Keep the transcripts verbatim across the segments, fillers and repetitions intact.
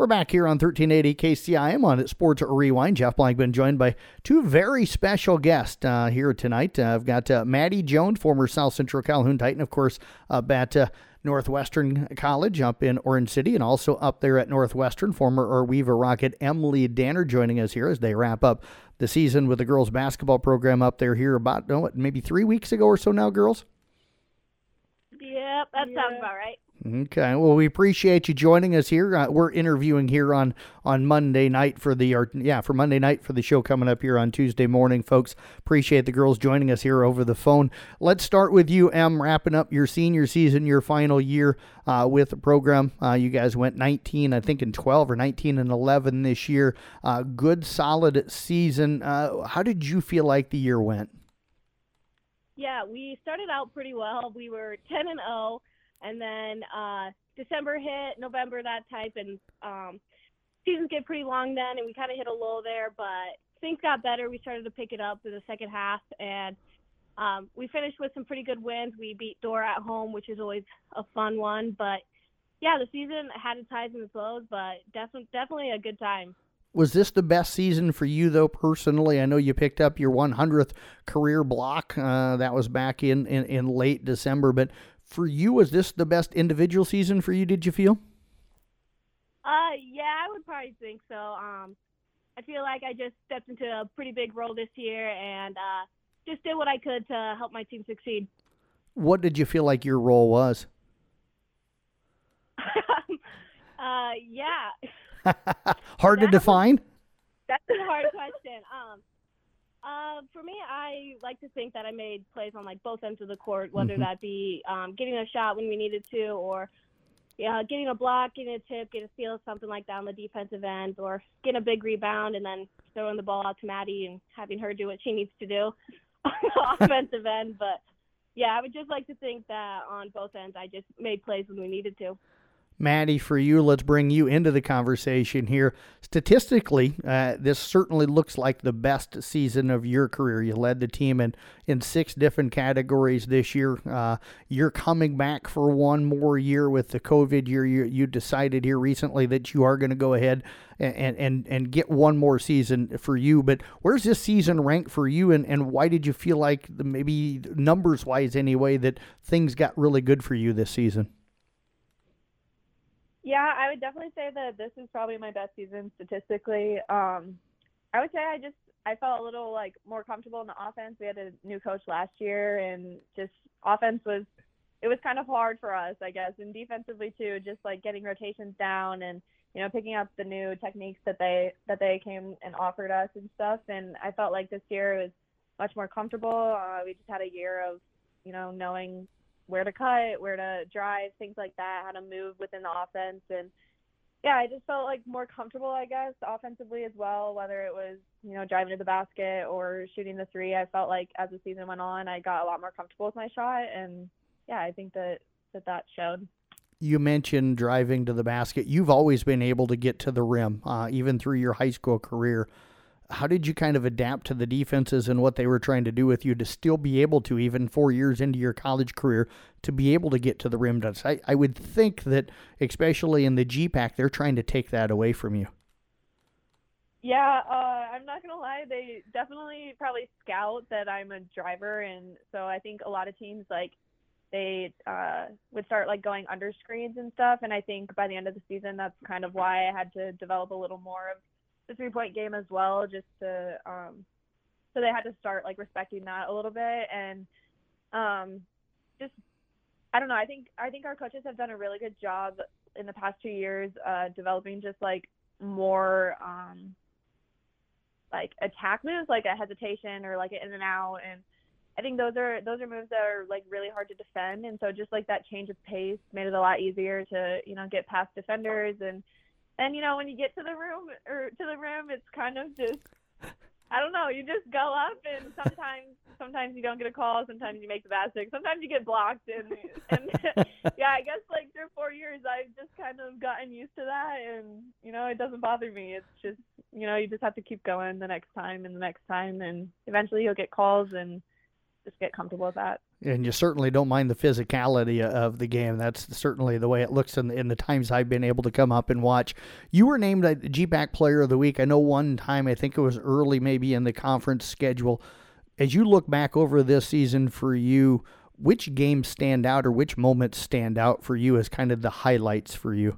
We're back here on thirteen eighty K C I M on Sports Rewind. Jeff Blankman joined by two very special guests uh, here tonight. Uh, I've got uh, Maddie Jones, former South Central Calhoun Titan, of course, uh, at uh, Northwestern College up in Orange City, and also up there at Northwestern, former Orweeva Rocket Emily Danner joining us here as they wrap up the season with the girls basketball program up there here about, oh, what, maybe three weeks ago or so now, girls? Yep, that yeah. sounds about right. Okay, well, we appreciate you joining us here. Uh, we're interviewing here on, on Monday night for the, or yeah, for Monday night for the show coming up here on Tuesday morning, folks. Appreciate the girls joining us here over the phone. Let's start with you, Em, wrapping up your senior season, your final year uh, with the program. Uh, you guys went nineteen, I think, and twelve or nineteen and eleven this year. Uh, good, solid season. Uh, how did you feel like the year went? Yeah, we started out pretty well. We were ten and oh. And then uh, December hit, November, that type, and um, seasons get pretty long then, and we kind of hit a lull there. But things got better. We started to pick it up in the second half, and um, we finished with some pretty good wins. We beat Dora at home, which is always a fun one. But, yeah, the season had its highs and its lows, but definitely, definitely a good time. Was this the best season for you, though, personally? I know you picked up your one hundredth career block. Uh, that was back in, in, in late December, but for you, was this the best individual season for you, did you feel? Uh, yeah, I would probably think so. Um, I feel like I just stepped into a pretty big role this year and uh, just did what I could to help my team succeed. What did you feel like your role was? uh, yeah. Hard to That define? was- That's a hard question. Um, Uh, for me, I like to think that I made plays on like both ends of the court, whether Mhm. that be um, getting a shot when we needed to, or yeah, getting a block, getting a tip, getting a steal, something like that on the defensive end, or getting a big rebound and then throwing the ball out to Maddie and having her do what she needs to do on the offensive end. But yeah, I would just like to think that on both ends, I just made plays when we needed to. Maddie, for you, let's bring you into the conversation here. Statistically, uh, this certainly looks like the best season of your career. You led the team in, in six different categories this year. Uh, you're coming back for one more year with the COVID year. You, you decided here recently that you are going to go ahead and, and, and get one more season for you. But where's this season rank for you, and, and why did you feel like, the, maybe numbers-wise anyway, that things got really good for you this season? Yeah, I would definitely say that this is probably my best season statistically. Um, I would say I just I felt a little like more comfortable in the offense. We had a new coach last year, and just offense was it was kind of hard for us, I guess, and defensively too. Just like getting rotations down and you know picking up the new techniques that they that they came and offered us and stuff. And I felt like this year was much more comfortable. Uh, we just had a year of you know knowing where to cut, where to drive, things like that, how to move within the offense. And yeah, I just felt like more comfortable, I guess, offensively as well, whether it was, you know, driving to the basket or shooting the three. I felt like as the season went on, I got a lot more comfortable with my shot. And yeah, I think that that, that showed. You mentioned driving to the basket. You've always been able to get to the rim, uh, even through your high school career. How did you kind of adapt to the defenses and what they were trying to do with you to still be able to, even four years into your college career, to be able to get to the rim? I, I would think that, especially in the G PAC, they're trying to take that away from you. Yeah, uh, I'm not going to lie. They definitely probably scout that I'm a driver. And so I think a lot of teams, like, they uh, would start, like, going under screens and stuff. And I think by the end of the season, that's kind of why I had to develop a little more of the three-point game as well, just to um so they had to start like respecting that a little bit. And um just I don't know, I think I think our coaches have done a really good job in the past two years uh developing just like more um like attack moves, like a hesitation or like an in and out. And I think those are those are moves that are like really hard to defend, and so just like that change of pace made it a lot easier to you know get past defenders. and And, you know, when you get to the room or to the rim, it's kind of just, I don't know, you just go up and sometimes sometimes you don't get a call, sometimes you make the basket, sometimes you get blocked. And, and yeah, I guess like three or four years, I've just kind of gotten used to that. And, you know, it doesn't bother me. It's just, you know, you just have to keep going the next time and the next time. And eventually you'll get calls and just get comfortable with that. And you certainly don't mind the physicality of the game. That's certainly the way it looks in the, in the times I've been able to come up and watch. You were named a G PAC Player of the Week. I know one time, I think it was early maybe in the conference schedule. As you look back over this season for you, which games stand out or which moments stand out for you as kind of the highlights for you?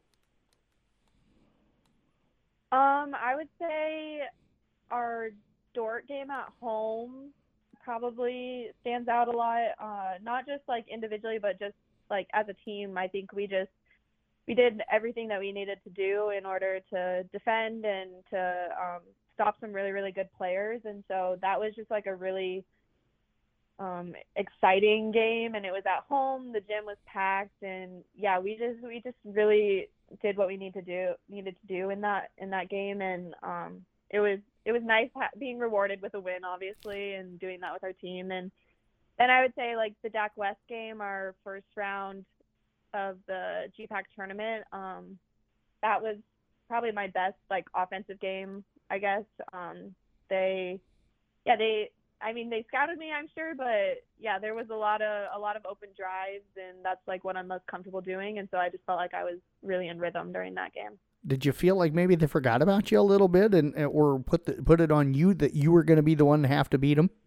Um, I would say our Dordt game at home probably stands out a lot. Uh, not just like individually, but just like as a team. I think we just we did everything that we needed to do in order to defend and to um, stop some really really good players. And so that was just like a really um, exciting game. And it was at home. The gym was packed, and yeah, we just we just really did what we need to do needed to do in that in that game. And um, it was. It was nice ha- being rewarded with a win, obviously, and doing that with our team. And then I would say, like, the D A C West game, our first round of the G PAC tournament, um, that was probably my best, like, offensive game, I guess. Um, they, yeah, they, I mean, they scouted me, I'm sure, but, yeah, there was a lot of a lot of open drives, and that's, like, what I'm most comfortable doing. And so I just felt like I was really in rhythm during that game. Did you feel like maybe they forgot about you a little bit, and or put the, put it on you that you were going to be the one to have to beat them?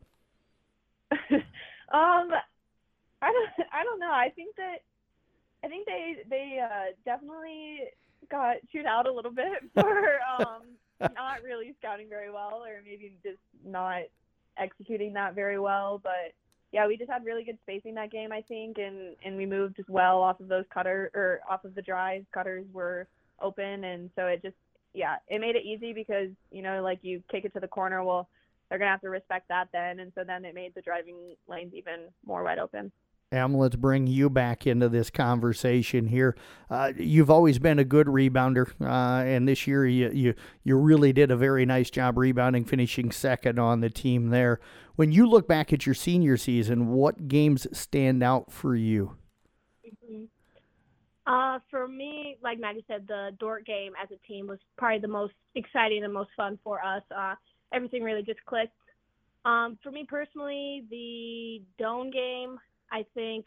um, I don't, I don't know. I think that, I think they, they uh, definitely got chewed out a little bit for um, not really scouting very well, or maybe just not executing that very well. But yeah, we just had really good spacing that game, I think, and and we moved as well off of those cutter or off of the drives. Cutters were open, and so it just yeah it made it easy because you know like you kick it to the corner, well they're gonna have to respect that then, and so then it made the driving lanes even more wide open. Em, let's bring you back into this conversation here. Uh, you've always been a good rebounder, uh, and this year you, you you really did a very nice job rebounding, finishing second on the team there. When you look back at your senior season, what games stand out for you? Mm-hmm. Uh, for me, like Maggie said, the Dordt game as a team was probably the most exciting and most fun for us. Uh, everything really just clicked. Um, for me personally, the Doane game, I think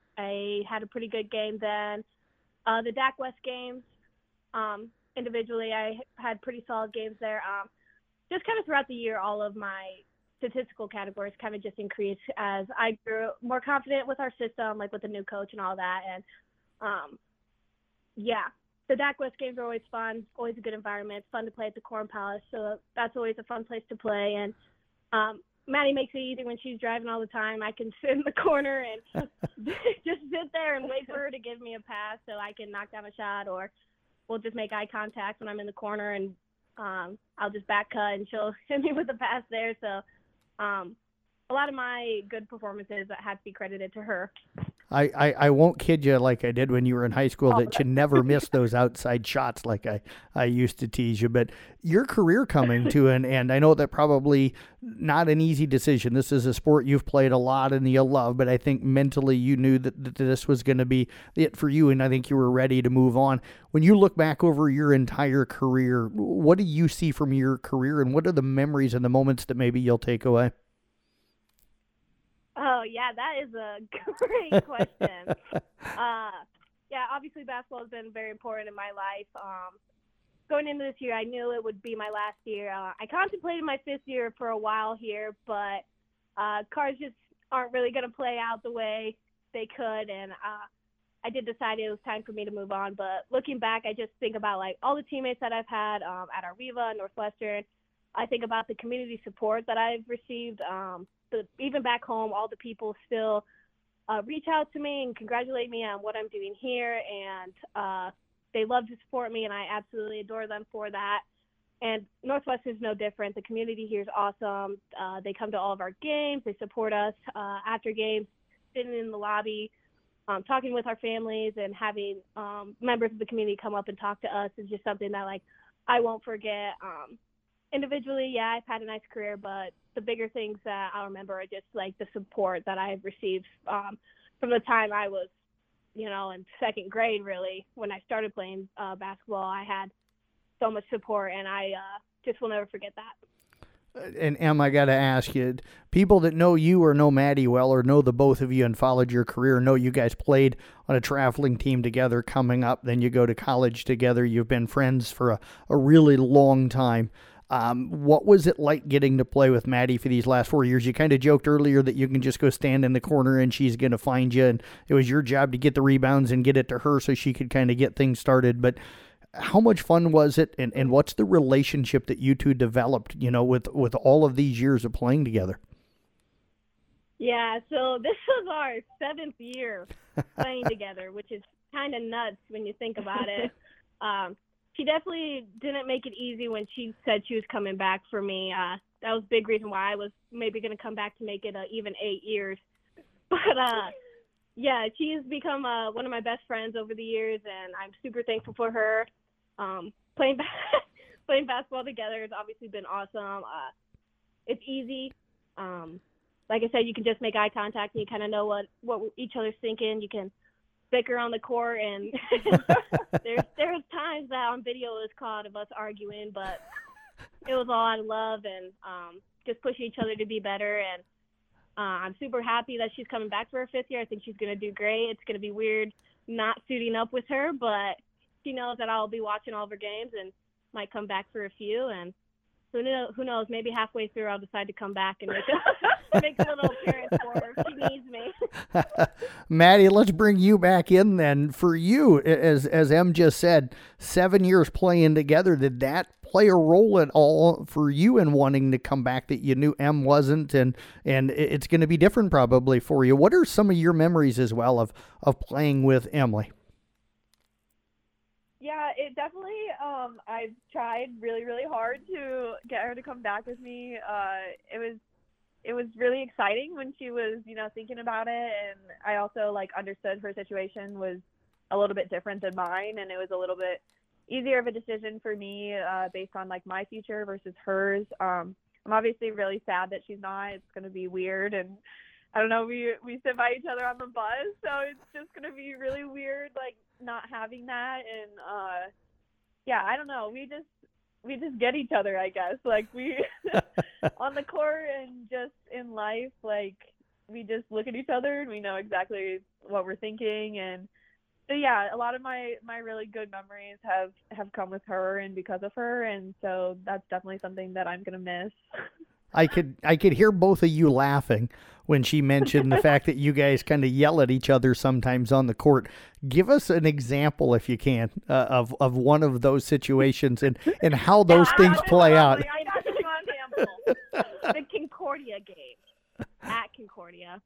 I had a pretty good game then. Uh, the D A C West games, um, individually, I had pretty solid games there. Um, just kind of throughout the year, all of my statistical categories kind of just increased as I grew more confident with our system, like with the new coach and all that. And um, yeah, the D A C West games are always fun, always a good environment. It's fun to play at the Corn Palace, so that's always a fun place to play. And um, Maddie makes it easy when she's driving all the time. I can sit in the corner and just sit there and wait for her to give me a pass so I can knock down a shot, or we'll just make eye contact when I'm in the corner, and um, I'll just back cut and she'll hit me with a pass there. So um, a lot of my good performances have to be credited to her. I, I, I won't kid you like I did when you were in high school that you never missed those outside shots like I, I used to tease you. But your career coming to an end, I know that probably not an easy decision. This is a sport you've played a lot and you love, but I think mentally you knew that, that this was going to be it for you, and I think you were ready to move on. When you look back over your entire career, what do you see from your career, and what are the memories and the moments that maybe you'll take away? Oh, yeah, that is a great question. uh, yeah, obviously basketball has been very important in my life. Um, going into this year, I knew it would be my last year. Uh, I contemplated my fifth year for a while here, but uh, cards just aren't really going to play out the way they could, and uh, I did decide it was time for me to move on. But looking back, I just think about like all the teammates that I've had um, at Arviva, Northwestern. I think about the community support that I've received. Um, The, even back home, all the people still uh, reach out to me and congratulate me on what I'm doing here, and uh, they love to support me, and I absolutely adore them for that. And Northwestern is no different. The community here is awesome. Uh, they come to all of our games. They support us uh, after games, sitting in the lobby, um, talking with our families, and having um, members of the community come up and talk to us is just something that, like, I won't forget. Um, individually, yeah, I've had a nice career, but the bigger things that I'll remember are just like the support that I've received um, from the time I was, you know, in second grade, really. When I started playing uh, basketball, I had so much support, and I uh, just will never forget that. And Em, I got to ask you, people that know you or know Maddie well or know the both of you and followed your career know you guys played on a traveling team together coming up. Then you go to college together. You've been friends for a, a really long time. Um, what was it like getting to play with Maddie for these last four years? You kind of joked earlier that you can just go stand in the corner and she's going to find you. And it was your job to get the rebounds and get it to her so she could kind of get things started. But how much fun was it, and, and what's the relationship that you two developed, you know, with, with all of these years of playing together? Yeah, so this was our seventh year playing together, which is kind of nuts when you think about it. Um, she definitely didn't make it easy when she said she was coming back for me. Uh, that was a big reason why I was maybe going to come back to make it uh, even eight years. But, uh, yeah, she has become uh, one of my best friends over the years, and I'm super thankful for her. Um, playing playing basketball together has obviously been awesome. Uh, it's easy. Um, like I said, you can just make eye contact and you kind of know what, what each other's thinking. You can bicker on the court, and there's there's times that on video is caught of us arguing, but it was all out of love and um, just pushing each other to be better. And uh, I'm super happy that she's coming back for her fifth year. I think she's going to do great. It's going to be weird not suiting up with her, but she knows that I'll be watching all of her games and might come back for a few. And who knows, who knows, maybe halfway through I'll decide to come back and make a, make a little appearance for her if she needs me. Maddie, let's bring you back in then. For you, as as Em just said, seven years playing together, did that play a role at all for you in wanting to come back that you knew Em wasn't, and and it's going to be different probably for you? What are some of your memories as well of, of playing with Emily? Yeah, it definitely, um, I've tried really, really hard to get her to come back with me. Uh, it was, it was really exciting when she was, you know, thinking about it. And I also like understood her situation was a little bit different than mine. And it was a little bit easier of a decision for me, uh, based on like my future versus hers. Um, I'm obviously really sad that she's not. It's going to be weird. And I don't know, we, we sit by each other on the bus. So it's just going to be really weird, like, not having that. And uh yeah, I don't know, we just we just get each other, I guess. Like we on the court and just in life, like we just look at each other and we know exactly what we're thinking. And so yeah, a lot of my my really good memories have have come with her and because of her, and so that's definitely something that I'm gonna miss. I could I could hear both of you laughing when she mentioned the fact that you guys kind of yell at each other sometimes on the court. Give us an example, if you can, uh, of of one of those situations and, and how those yeah, things play out. I got an example. The Concordia game at Concordia.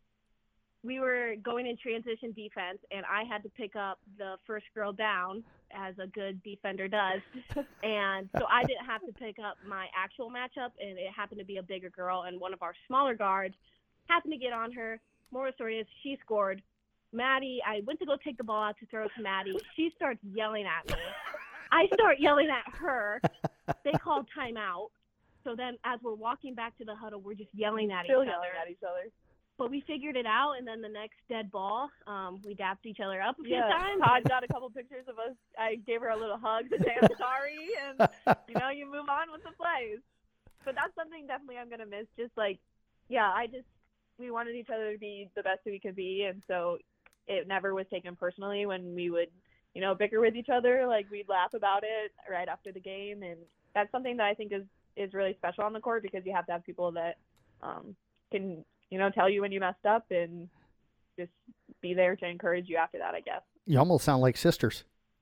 We were going in transition defense, and I had to pick up the first girl down, as a good defender does. And so I didn't have to pick up my actual matchup, and it happened to be a bigger girl, and one of our smaller guards happened to get on her. Moral story is she scored. Maddie, I went to go take the ball out to throw to Maddie. She starts yelling at me. I start yelling at her. They called timeout. So then as we're walking back to the huddle, we're just yelling at Still each yelling other. at each other. But we figured it out, and then the next dead ball, um, we dapped each other up a few Yeah, times. Todd got a couple pictures of us. I gave her a little hug to say I'm sorry, and, you know, you move on with the plays. But that's something definitely I'm going to miss. Just, like, yeah, I just, we wanted each other to be the best that we could be, and so it never was taken personally when we would, you know, bicker with each other. Like, we'd laugh about it right after the game, and that's something that I think is, is really special on the court, because you have to have people that um, can – you know, tell you when you messed up and just be there to encourage you after that, I guess. You almost sound like sisters.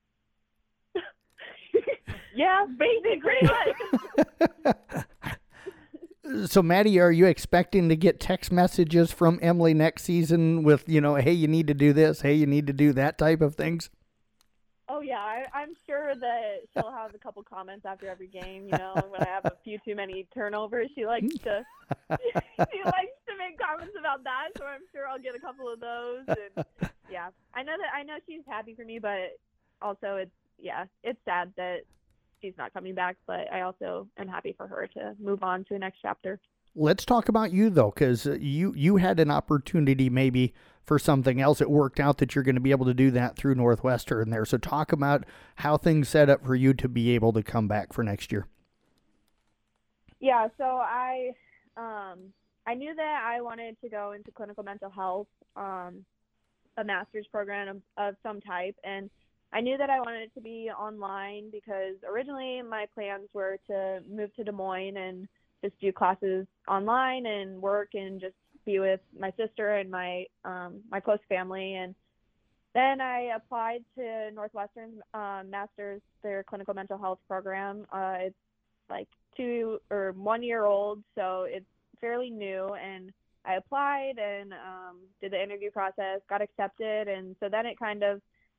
Yeah, basically. So, Maddie, are you expecting to get text messages from Emily next season with, you know, hey, you need to do this, hey, you need to do that type of things? Oh, yeah, I, I'm sure that she'll have a couple comments after every game. You know, when I have a few too many turnovers, she likes to she likes to make comments about that. So I'm sure I'll get a couple of those. And yeah, I know that I know she's happy for me, but also it's yeah, it's sad that she's not coming back. But I also am happy for her to move on to the next chapter. Let's talk about you, though, because you, you had an opportunity maybe for something else. It worked out that you're going to be able to do that through Northwestern there. So talk about how things set up for you to be able to come back for next year. Yeah, so I um, I knew that I wanted to go into clinical mental health, um, a master's program of, of some type, and I knew that I wanted it to be online because originally my plans were to move to Des Moines and just do classes online and work and just be with my sister and my um, my close family. And then I applied to Northwestern's uh, master's, their clinical mental health program. Uh, it's like two or one year old, so it's fairly new. And I applied and um, did the interview process, got accepted, and so then it kind of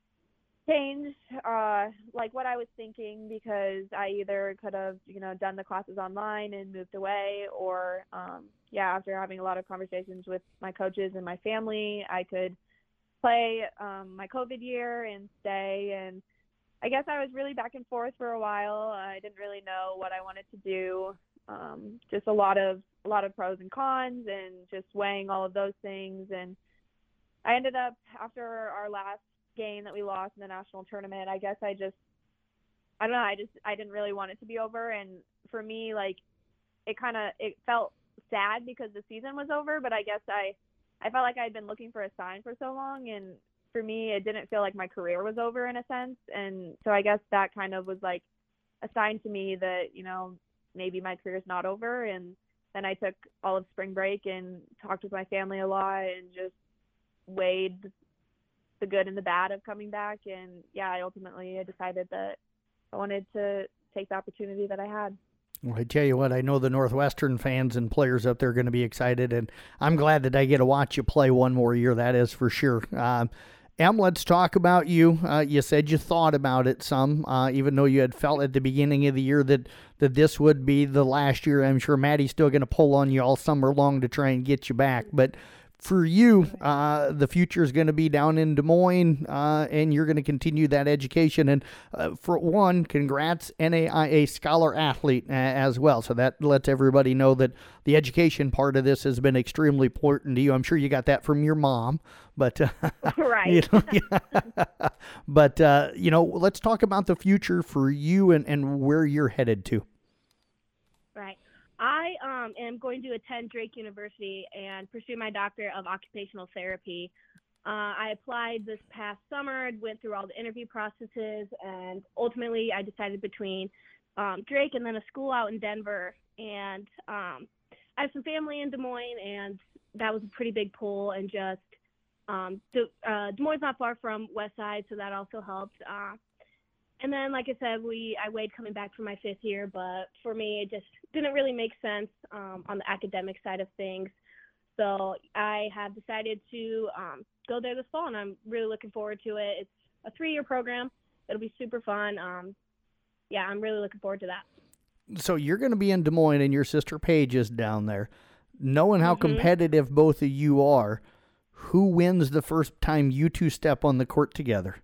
changed uh, like what I was thinking, because I either could have, you know, done the classes online and moved away, or um, yeah, after having a lot of conversations with my coaches and my family, I could play um, my COVID year and stay. And I guess I was really back and forth for a while. I didn't really know what I wanted to do. Um, just a lot of a lot of pros and cons, and just weighing all of those things. And I ended up, after our last game that we lost in the national tournament, I guess I just I don't know, I just I didn't really want it to be over. And for me, like, it kind of it felt sad because the season was over, but I guess I I felt like I'd been looking for a sign for so long, and for me it didn't feel like my career was over in a sense. And so I guess that kind of was like a sign to me that, you know, maybe my career's not over. And then I took all of spring break and talked with my family a lot and just weighed the good and the bad of coming back. And yeah, I ultimately decided that I wanted to take the opportunity that I had. Well, I tell you what, I know the Northwestern fans and players up there are going to be excited, and I'm glad that I get to watch you play one more year. That is for sure. Um, Em, let's talk about you. Uh, you said you thought about it some, uh, even though you had felt at the beginning of the year that, that this would be the last year. I'm sure Maddie's still going to pull on you all summer long to try and get you back. But for you, uh, the future is going to be down in Des Moines, uh, and you're going to continue that education. And uh, for one, congrats, N A I A Scholar Athlete uh, as well. So that lets everybody know that the education part of this has been extremely important to you. I'm sure you got that from your mom, but uh, right. You know, yeah. But uh, you know, let's talk about the future for you and, and where you're headed to. Right. I um, am going to attend Drake University and pursue my doctorate of occupational therapy. Uh, I applied this past summer, went through all the interview processes, and ultimately I decided between um, Drake and then a school out in Denver. And um, I have some family in Des Moines, and that was a pretty big pull. And just um, Des, uh, Des Moines is not far from West Side, so that also helped. Uh, And then, like I said, we I weighed coming back for my fifth year, but for me, it just didn't really make sense um, on the academic side of things. So I have decided to um, go there this fall, and I'm really looking forward to it. It's a three-year program. It'll be super fun. Um, yeah, I'm really looking forward to that. So you're going to be in Des Moines, and your sister Paige is down there. Knowing how Mm-hmm. competitive both of you are, who wins the first time you two step on the court together?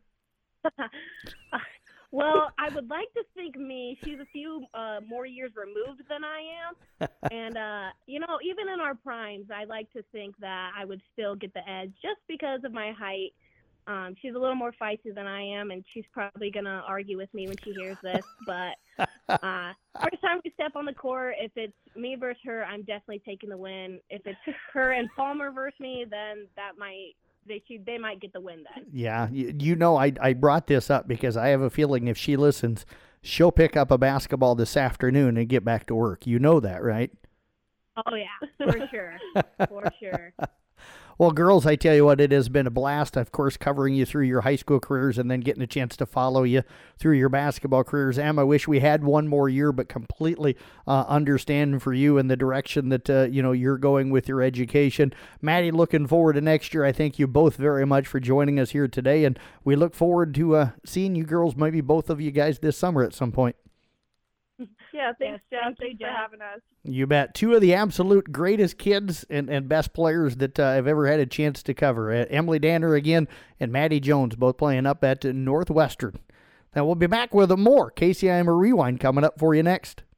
Well, I would like to think me. She's a few uh, more years removed than I am. And, uh, you know, even in our primes, I like to think that I would still get the edge just because of my height. Um, she's a little more feisty than I am, and she's probably going to argue with me when she hears this. But uh, first time we step on the court, if it's me versus her, I'm definitely taking the win. If it's her and Palmer versus me, then that might – They should, they might get the win then. Yeah, you, you know, I I brought this up because I have a feeling if she listens, she'll pick up a basketball this afternoon and get back to work. You know that, right? Oh, yeah, for sure, for sure. Well, girls, I tell you what, it has been a blast, of course, covering you through your high school careers and then getting a chance to follow you through your basketball careers. Em, I wish we had one more year, but completely uh, understand for you and the direction that, uh, you know, you're going with your education. Maddie, looking forward to next year. I thank you both very much for joining us here today, and we look forward to uh, seeing you girls, maybe both of you guys this summer at some point. Yeah, thanks, Yes, Jeff. thank you, Thanks for Jeff. having us. You bet. Two of the absolute greatest kids and, and best players that uh, I've ever had a chance to cover. Uh, Emily Danner again and Maddie Jones, both playing up at Northwestern. Now we'll be back with more K C I M Rewind coming up for you next.